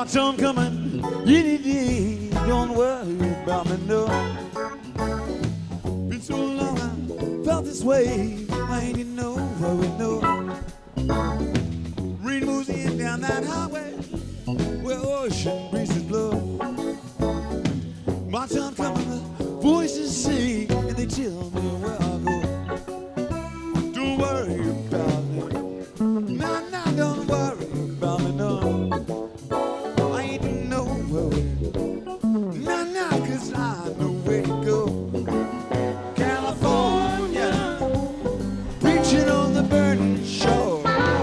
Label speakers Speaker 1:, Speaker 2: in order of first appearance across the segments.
Speaker 1: turn coming any day. Don't worry about me, no. Been so long I felt this way. I ain't in no worry, no. Rain moves in down that highway where ocean breezes blow. My time coming, the voices sing and they tell me where I go. Don't worry about me, no, don't worry about me, no. I ain't in no worry, no, 'cause I know where to go. California, preaching on the burning shore.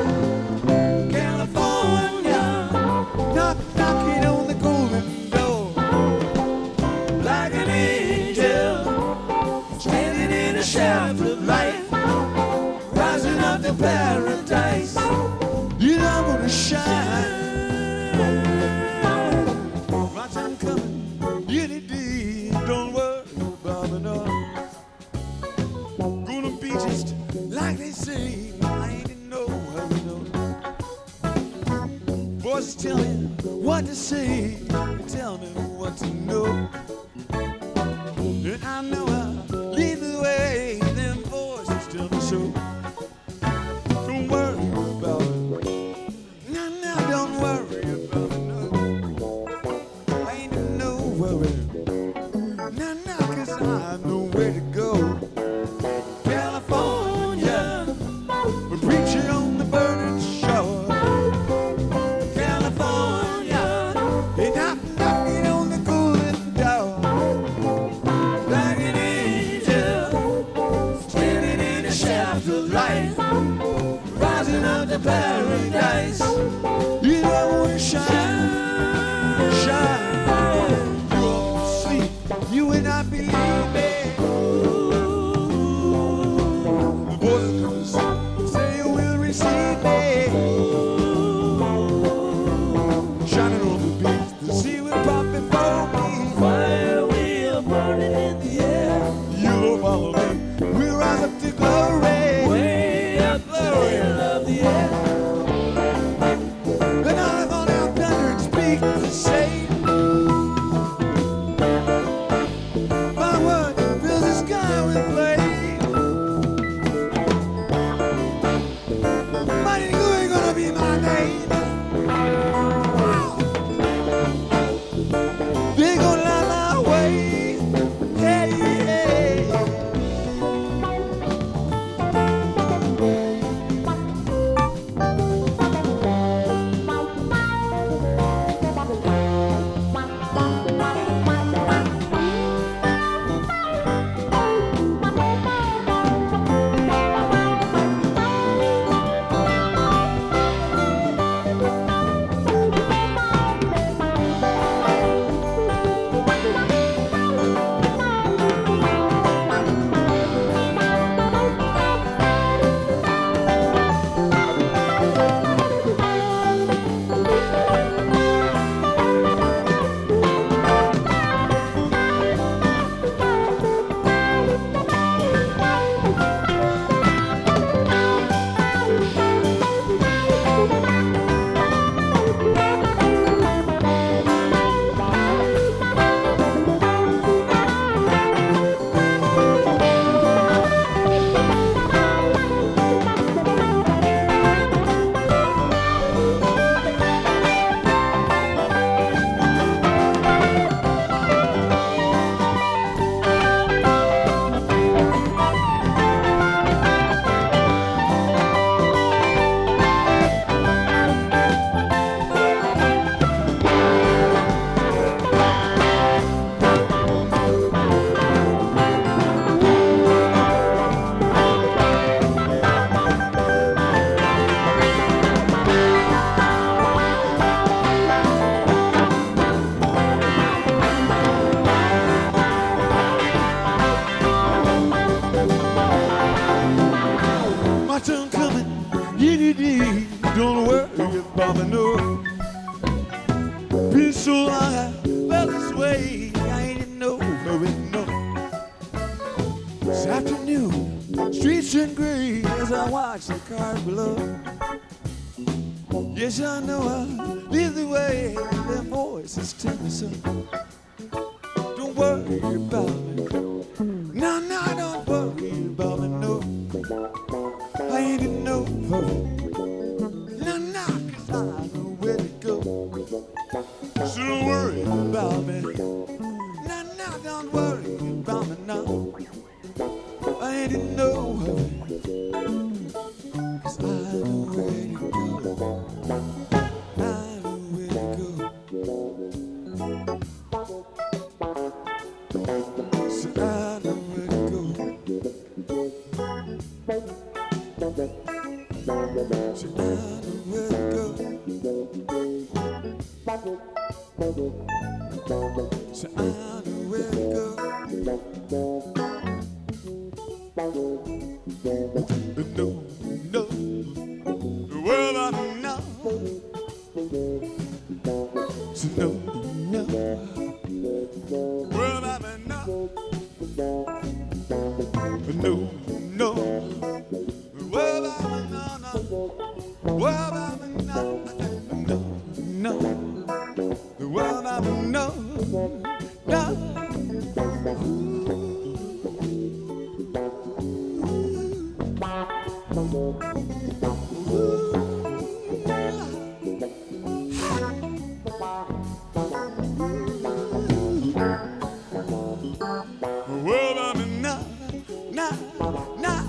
Speaker 1: California, knocking on the golden door. Like an angel, standing in a shaft of light, rising up to paradise. You know I'm gonna shine. My time coming, any day. Don't worry about me, no. Gonna be just like they say. I ain't in no hurry, no. Voices tell me what to say, they tell me what to know. And I know I'll lead the way, them voices tell me so. Don't worry about it, no, don't worry about it, no. I ain't in no worry, no, 'cause I know where to go. California, we're preaching on the burning shore. California, they're knocking on the golden door. Like an angel, standing in a shaft of light, rising up to paradise. You know we shine, shine. You won't sleep, you will not believe me. The voices say you will receive me. Shining on the beach, the sea will pop before me. Fire will burning in the air. You'll follow me, we'll rise up to glory. Way up the hill of the air. And I fall down thunder and speak the same. My word fills the sky with flame. Mighty Glue ain't gonna be my name. They gonna lie my way. Hey, hey. My turn coming any day. Don't worry about me, no. Been so long I felt this way. I ain't in no hurry, no. This afternoon, streets turn gray as I watch the cars below. Yes, I know I live the way their voices tell me so. Don't worry about me. No, no, don't worry about me, no. I ain't in no hurry. No, no, 'cause I know where to go. So don't worry about me. No, no, don't worry about me, no. I ain't in no hurry. 'Cause I know where to go. I know where to go. So I know where to go. So I know where to go. So I know where to go. No, no, well I know. So no, no, well I know. No, no, well I know. Well I know. No, no, well I know. No. Well, I'm not, not, not.